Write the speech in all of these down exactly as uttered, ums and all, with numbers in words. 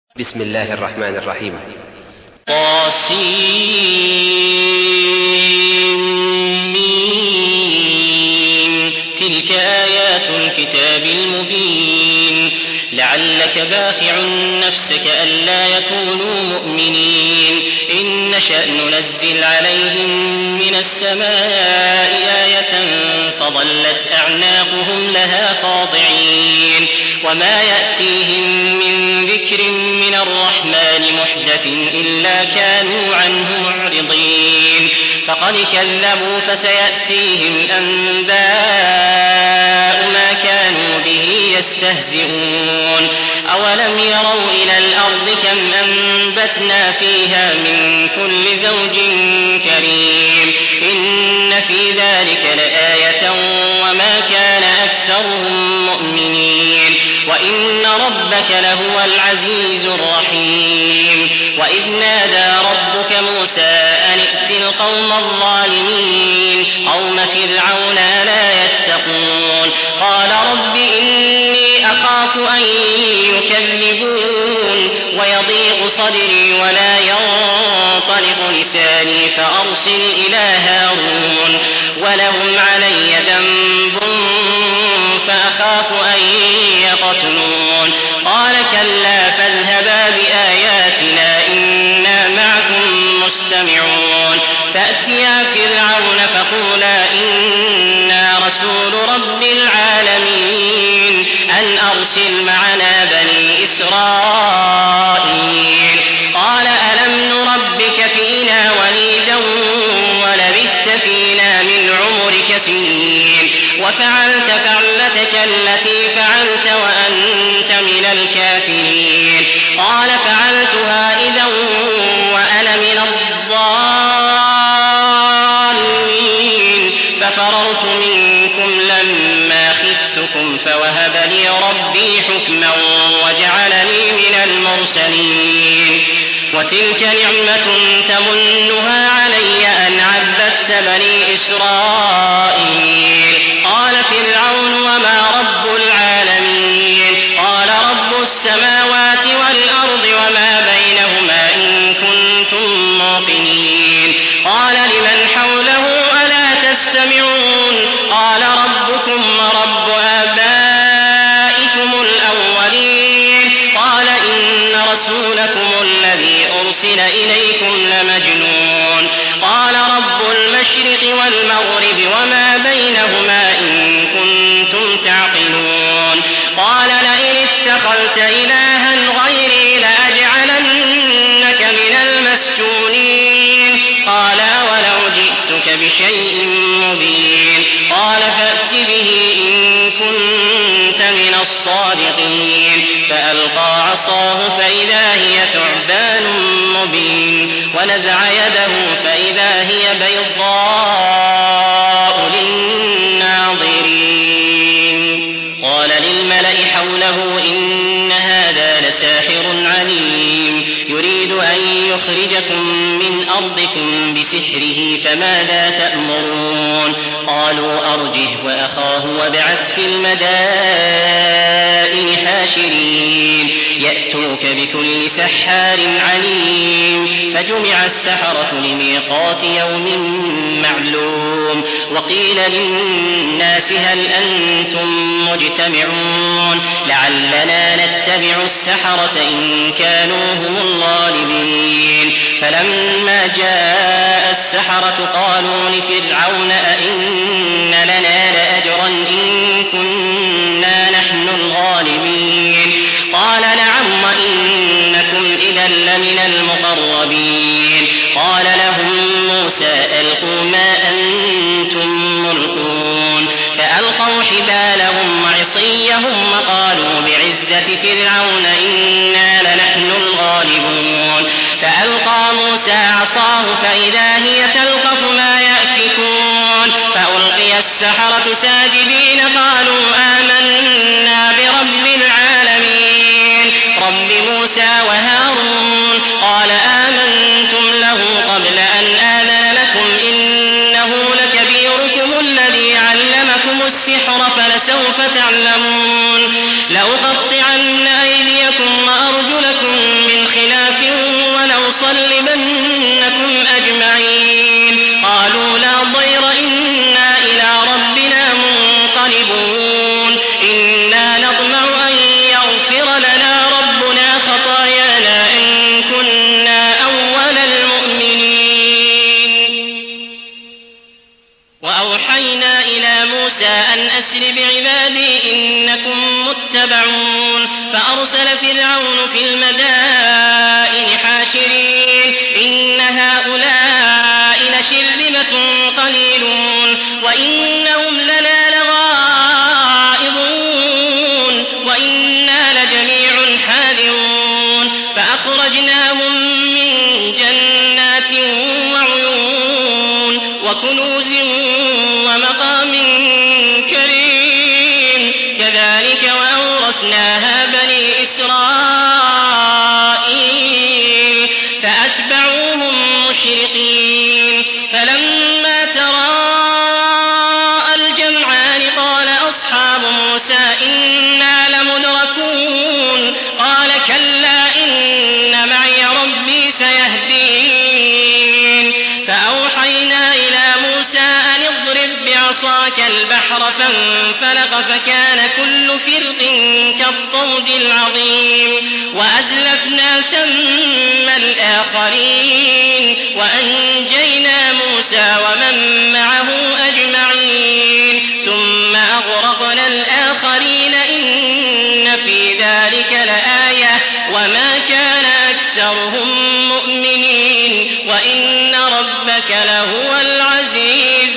بسم الله الرحمن الرحيم. طاسين تلك آيات الكتاب المبين لعلك باخع نفسك ألا يكونوا مؤمنين إن نشأ ننزل عليهم من السماء آية فظلت أعناقهم لها خاضعين وما يأتيهم من ذكر من الرحمن محدث إلا كانوا عنه معرضين فقد كذبوا فسيأتيهم أنباء ما كانوا به يستهزئون أولم يروا إلى الأرض كم أنبتنا فيها من كل زوج كريم إن في ذلك لآية وما كان أكثرهم مؤمنين وإن ربك لهو العزيز الرحيم وإذ نادى ربك موسى أن ائت القوم الظالمين قوم فرعون ألا يتقون قال رب إني أخاف أن يكذبون ويضيق صدري ولا ينطلق لساني فأرسل إلى هارون ولهم علي ذنب فأخاف أن يقتلون قال كلا فاذهبا بآياتنا إنا معكم مستمعون فأتيا فرعون فقولا إنا رسول رب العالمين أن أرسل معنا بني إسرائيل قال ألم نربك فينا وليدا ولبثت فينا من عمرك سنين وفعلت فعلتك التي فعلت وأنت من الكافرين قال فعلتها إذا وأنا من الضالين ففررت منكم لما خفتكم فوهب لي ربي حكما وجعلني من المرسلين وتلك نعمة تمنها علي أن عبدت بني إسرائيل قال فرعون وما رب العالمين قال رب السماوات والأرض وما بينهما إن كنتم موقنين قال لمن حوله ألا تستمعون قال ربكم ورب آبائكم الأولين قال إن رسولكم الذي أرسل إليكم لمجنون قال رب المشرق والمغرب وما بينهما إن كنتم تعقلون قال لئن اتخذت إلها غيري لأجعلنك من المسجونين قال ولو جئتك بشيء مبين قال فأت به إن كنت من الصادقين فألقى عصاه فإذا هي ثعبان مبين ونزع يده فإذا هي بيضاء للناظرين قال للملأ حوله إن هذا لساحر عليم يريد أن يخرجكم من أرضكم بسحره فماذا تأمرون قالوا أرجه وأخاه وابعث في المدائن حاشرين يأتوك بكل سحار عليم فجمع السحرة لميقات يوم معلوم وقيل للناس هل أنتم مجتمعون لعلنا نتبع السحرة إن كانوا هم الغالبين فلما جاء السحرة قالوا لفرعون أئن لنا لأجرا إن كنا نحن الغالبين قال نعم وإنكم إذا لمن المقربين قال لهم موسى ألقوا ما أنتم ملقون فألقوا حبالهم وعصيهم وقالوا بعزة فرعون إنا لنحن الغالبون فألقى موسى عصاه فإذا هي تلقف ما يأفكون فألقي السحرة ساجدين قالوا آمنا برب العالمين رب موسى وهارون قال آمنتم له قبل أن آذن لكم إنه لكبيركم الذي علمكم السحر فلسوف تعلمون لأقطعن أيديكم وأرجلكم وأخرجناهم من جنات وعيون وكنوز ومقام كريم كذلك وأورثناها بني إسرائيل فأتبعوهم مشرقين فلما تراءى الجمعان قال أصحاب موسى إنا لمدركون قال كلا إن معي ربي سيهدين فأوحينا إلى موسى أن اضرب بعصاك البحر فانفلق فكان كل فرق كالطود العظيم وأزلفنا ثم الآخرين وأنجينا موسى ومن معه أجمعين ثم أغرقنا الآخرين إن في ذلك لآية وما كان أكثرهم مؤمنين وإن ربك لهو العزيز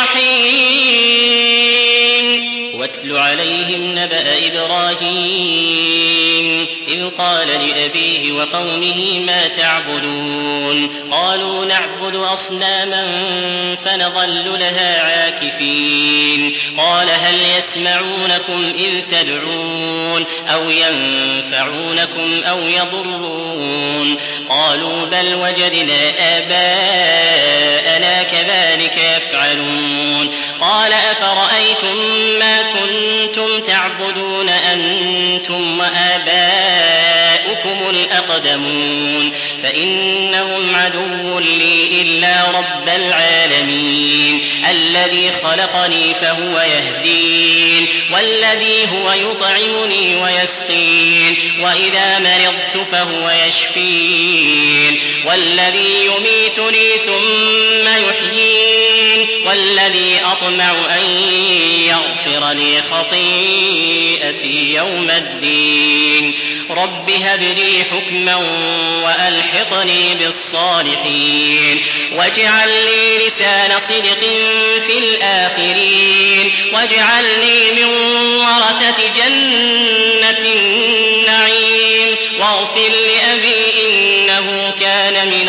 الرحيم واتل عليهم نبأ إبراهيم إذ قال لأبيه وقومه ما تعبدون قالوا نعبد أصناما فنظل لها عاكفين قال هل يسمعونكم إذ تدعون أو ينفعونكم أو يضرون قالوا بل وجدنا آباءنا كذلك يفعلون قال أفرأيتم ما كنتم تعبدون أنتم وآباؤكم الأقدمون فإنهم عدو لي إلا رب العالمين الذي خلقني فهو يهدين والذي هو يطعمني ويسقين وإذا مرضت فهو يشفين والذي يميتني ثم يحيين والذي أطمع أن يغفر لي خطيئتي يوم الدين رب هب لي حكما وألحقني بالصالحين واجعل لي لسان صدق في الآخرين واجعلني من ورثة جنة النعيم واغفر لأبي إنه كان من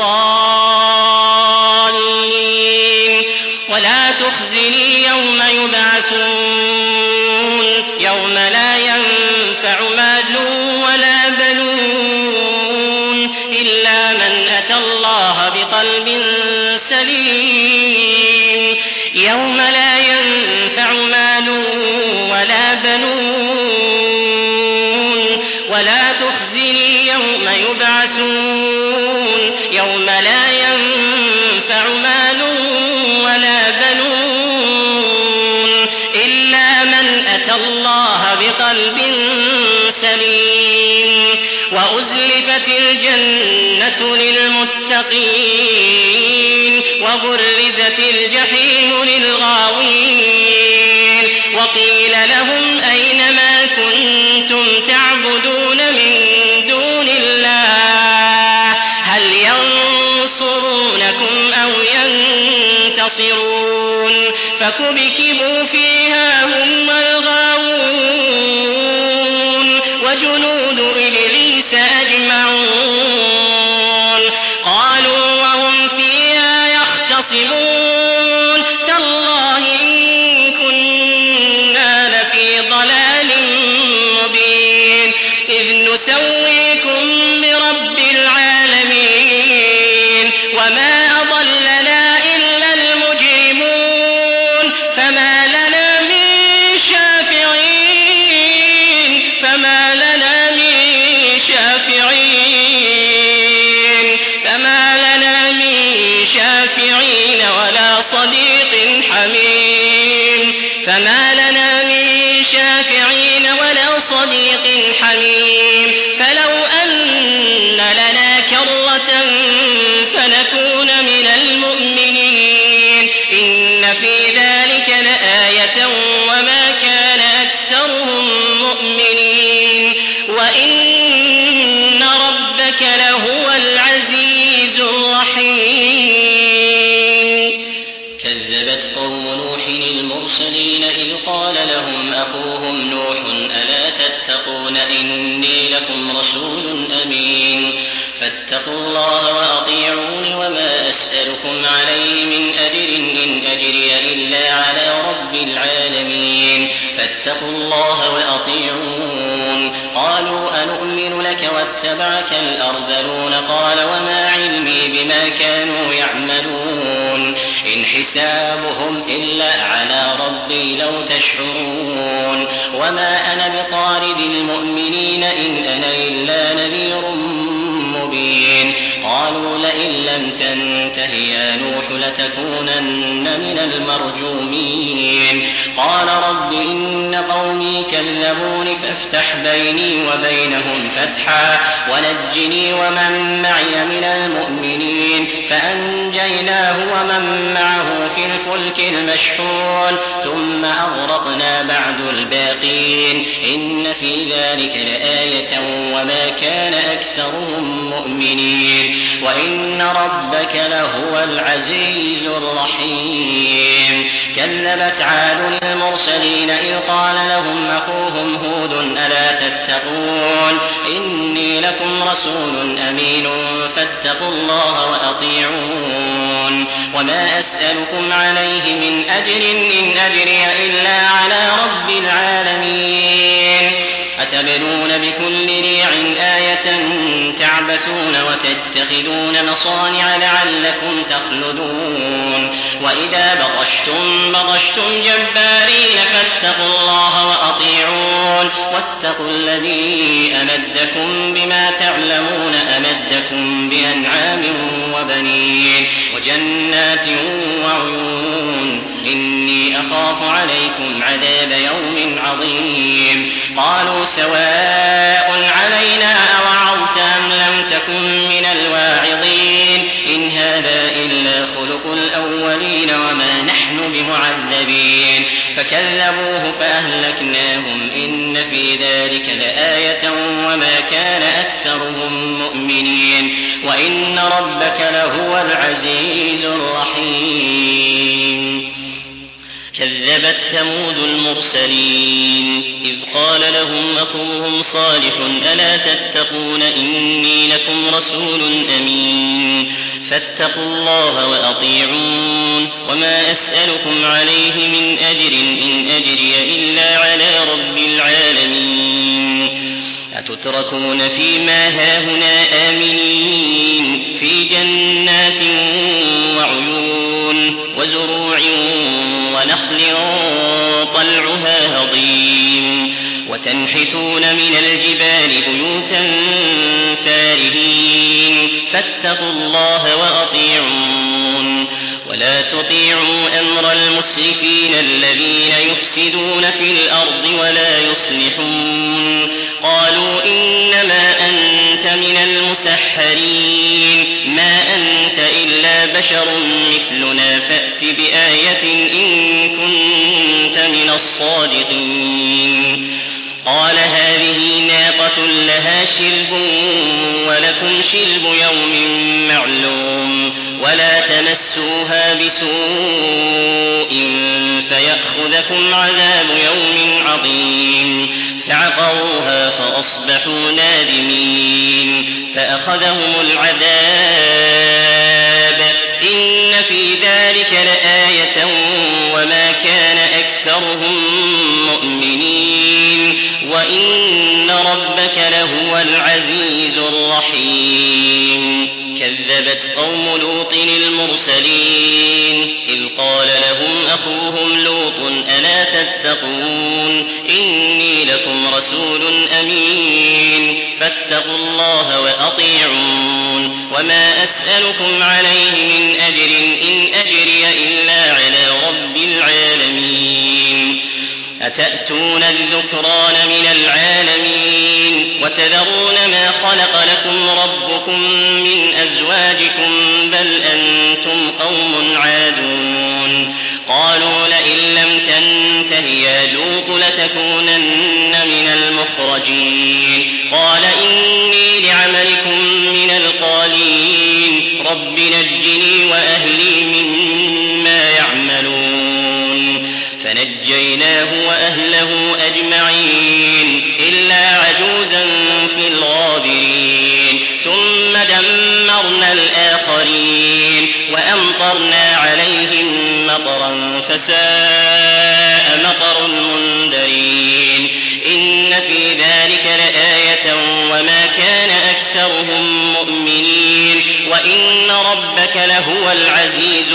الضالين ولا تخزني يوم يبعثون يوم لا ينفع مال ولا بنون إلا من أتى الله بقلب سليم يوم لا ينفع مال ولا بنون ولا تخزني يوم يبعثون يوم لا ينفع مال ولا بنون إلا من أتى الله بقلب سليم وأزلفت الجنة للمتقين وبرزت الجحيم للغاوين وقيل لهم أين ما كنتم تعبدون من دون الله هل ينصرونكم أو ينتصرون فكبكبوا فيها هم والغاوون وجنود إبليس أجمعون قالوا وهم فيها يختصمون تالله إن كنا لفي ضلال مبين إذ نسويكم برب العالمين وما أضلنا إلا المجرمون فما لنا من شافعين فما لنا من شافعين فما لنا من شافعين ولا صديق حميم فما لنا من شافعين ولا صديق حميم فلو أن لنا كرة فنكون من المؤمنين إن في ذلك لآية وما كان أكثرهم مؤمنين وإن ربك لهو العزيز الرحيم كذبت قوم نوح المرسلين إذ قالوا فاتقوا الله وأطيعون وما أسألكم عليه من أجر إن أجري إلا على رب العالمين فاتقوا الله وأطيعون قالوا أنؤمن لك واتبعك الأرذلون قال وما علمي بما كانوا يعملون إن حسابهم إلا على ربي لو تشعرون وما أنا بطارد المؤمنين إن أنا إلا نذير مبين قالوا لئن لم تنته يا نوح لتكونن من المرجومين قال رب إن قومي كذبون فافتح بيني وبينهم فتحا ونجني ومن معي من المؤمنين فأنجيناه ومن معه في الفلك المشحون ثم أغرقنا بعد الباقين إن في ذلك لآية وما كان أكثرهم مؤمنين وإن ربك لهو العزيز الرحيم كذبت عاد المرسلين إذ قال لهم أخوهم هود ألا تتقون إني لكم رسول أمين فاتقوا الله وأطيعون وما أسألكم عليه من أجر إن أجري إلا على رب العالمين أتبنون بكل ريع آية تعبثون وتتخذون مصانع لعلكم تخلدون وإذا بطشتم بطشتم جبارين فاتقوا الله وأطيعون واتقوا الذي أمدكم بما تعلمون أمدكم بأنعام وبنين وجنات وعيون إني أخاف عليكم عذاب يوم عظيم قالوا سواء علينا أوعظت أم لم تكن من الواعظين إن هذا إلا خلق الأولين وما نحن بمعذبين فكذبوه فأهلكناهم إن في ذلك لآية وما كان أكثرهم مؤمنين وإن ربك لهو العزيز الرحيم كذبت ثمود المرسلين إذ قال لهم أخوهم صالح ألا تتقون إني لكم رسول أمين فاتقوا الله وأطيعون وما أسألكم عليه من أجر إن أجري إلا على رب العالمين أتتركون فيما هاهنا آمنين في جنات وعيون وزروع ونخل طلعها هضيم وتنحتون من الجبال بيوتا فارهين فاتقوا الله وأطيعون ولا تطيعوا أمر المسرفين الذين يفسدون في الأرض ولا يصلحون قالوا إنما أنت من المسحرين ما أنت إلا بشر مثلنا فأت بآية إن كنت من الصادقين قال هذه ناقة لها شرب ولكم شرب يوم معلوم ولا تمسوها بسوء فيأخذكم عذاب يوم عظيم فعقروها فأصبحوا نادمين فأخذهم العذاب إن في ذلك لآية وما كان أكثرهم مؤمنين وإن ربك لهو العزيز الرحيم كذبت قوم لوط المرسلين إذ قال لهم أخوهم لوط ألا تتقون إني لكم رسول أمين فاتقوا الله وأطيعون وما أسألكم عليه من أجر إن أجري إلا على رب العالمين أتأتون الذكران من العالمين وتذرون ما خلق لكم ربكم من أزواجكم بل أنتم قوم عادون قالوا لئن لم تنته يا لوط لتكونن من المخرجين قال إني لعملكم من القالين رب نجني وأهلي مما يعملون فنجيناه وأهله أجمعين إلا عجوزا في الغابرين ثم دعا ودمرنا الآخرين وأمطرنا عليهم مطرا فساء مطر المنذرين إن في ذلك لآية وما كان أكثرهم مؤمنين وإن ربك لهو العزيز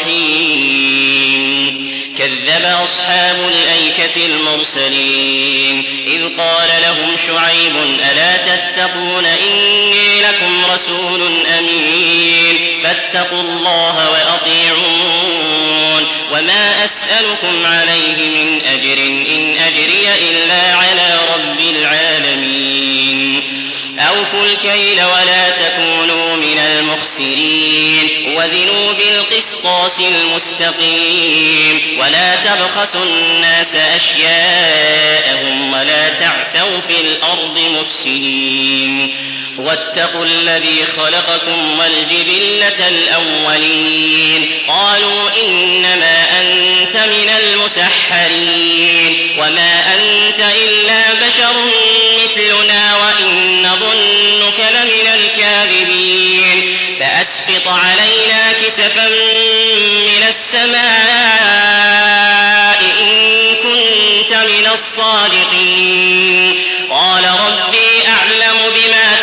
الرحيم كذب أصحاب الأيكة المرسلين إذ قال لهم شعيب ألا تتقون إني لكم رسول أمين فاتقوا الله وأطيعون وما أسألكم عليه من أجر إن أجري إلا على رب العالمين أوفوا الكيل ولا تكونوا من المخسرين وزنوا بالقسطاس المستقيم ولا تبخسوا الناس أشياءهم ولا تعثوا في الأرض مفسدين واتقوا الذي خلقكم والجبلة الأولين قالوا إنما أنت من المسحرين وما أنت إلا بشر مثلنا وإن نظنك لمن الكاذبين فأسقط علينا كسفا من السماء إن كنت من الصادقين قال ربي أعلم بما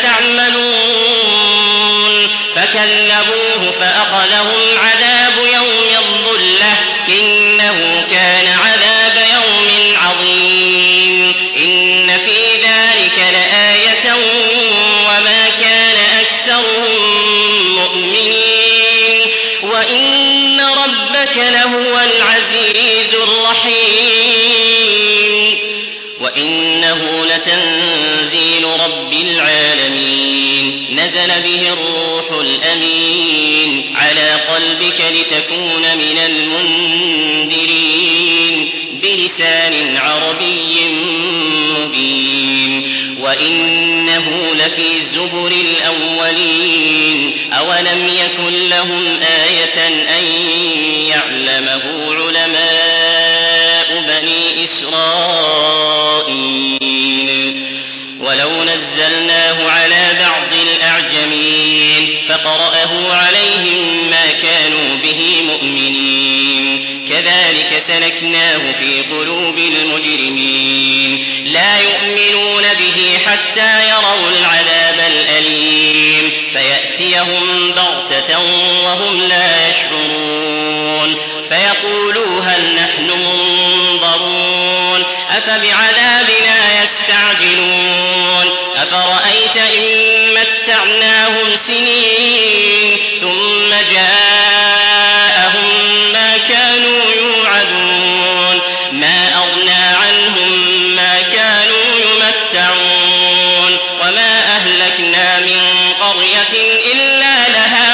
تعملون فكذبوه فأخذهم عذاب يوم الظلة إنه كان عذاب يوم عظيم إن في ذلك لآية وما كان أكثرهم مؤمنين وإن ربك لهو العزيز الرحيم وإنه لتنزيل رب العالمين نزل به الروح الأمين على قلبك لتكون من المنذرين بلسان عربي مبين وإنه لفي زبر الأولين أولم يكن لهم آية أن يعلمه علماء بني إسرائيل ولو نزلناه على بعض الأعجمين فقرأه عليهم ما كانوا به مؤمنين كذلك سلكناه في قلوب المجرمين لا يؤمنون به حتى يروا العذاب الأليم فيأتيهم بغتة وهم لا يشعرون فيقولوا هل نحن منظرون أفبعذابنا يستعجلون أفرأيت إن متعناهم سنين ثم جاءهم ما كانوا يوعدون ما أغنى عنهم ما كانوا يمتعون وما أهلكنا من قرية إلا لها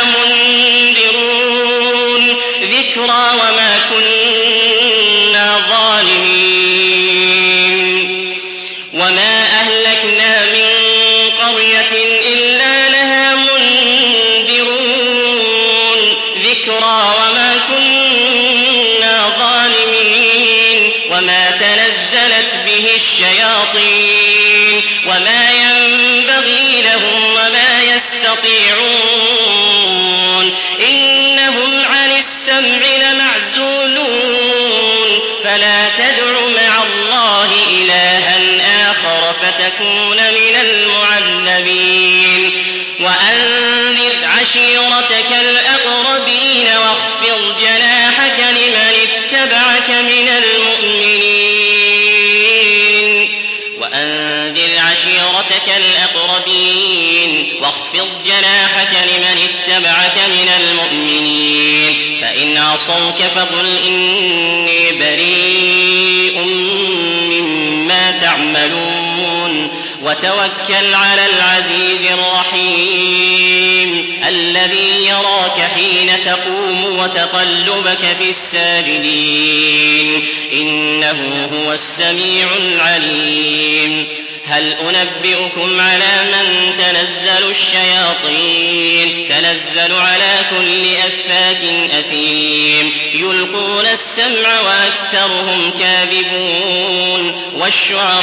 منذرون ذكرى وما كنا ظالمين وما أهلكنا من قرية إلا لها منذرون ذكرى وما كنا ظالمين وما تنزلت به الشياطين وما ينبغي لهم وما يستطيعون إنهم عن السمع لمعزولون فلا تدع مع الله إلها آخر فتكون من المعذبين وأنذر عشيرتك الأقربين واخفض جناحك لمن اتبعك من المؤمنين وأنذر عشيرتك الأقربين واخفض جناحك لمن اتبعك من المؤمنين فإن عصوك فقل إني بريء مما تعملون وتوكل على العزيز الرحيم الذي يراك حين تقوم وتقلبك في الساجدين إنه هو السميع العليم هل أنبئكم على من تنزل الشياطين تنزل على كل أفاك أثيم يلقون السمع وأكثرهم كاذبون والشعراء